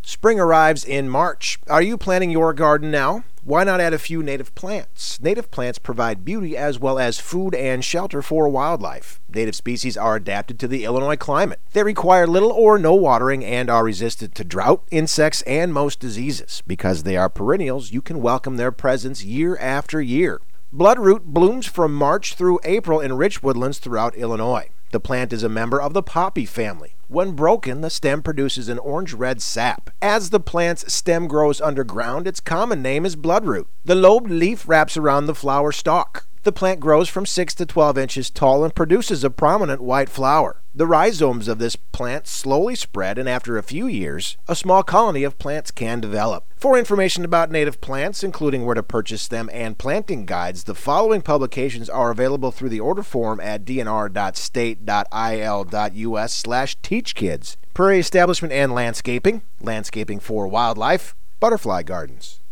Spring arrives in March. Are you planting your garden now? Why not add a few native plants? Native plants provide beauty as well as food and shelter for wildlife. Native species are adapted to the Illinois climate. They require little or no watering and are resistant to drought, insects, and most diseases. Because they are perennials, you can welcome their presence year after year. Bloodroot blooms from March through April in rich woodlands throughout Illinois. The plant is a member of the poppy family. When broken, the stem produces an orange-red sap. As the plant's stem grows underground, its common name is bloodroot. The lobed leaf wraps around the flower stalk. The plant grows from 6 to 12 inches tall and produces a prominent white flower. The rhizomes of this plant slowly spread, and after a few years, a small colony of plants can develop. For information about native plants, including where to purchase them and planting guides, the following publications are available through the order form at dnr.state.il.us/teachkids. Prairie Establishment and Landscaping, Landscaping for Wildlife, Butterfly Gardens.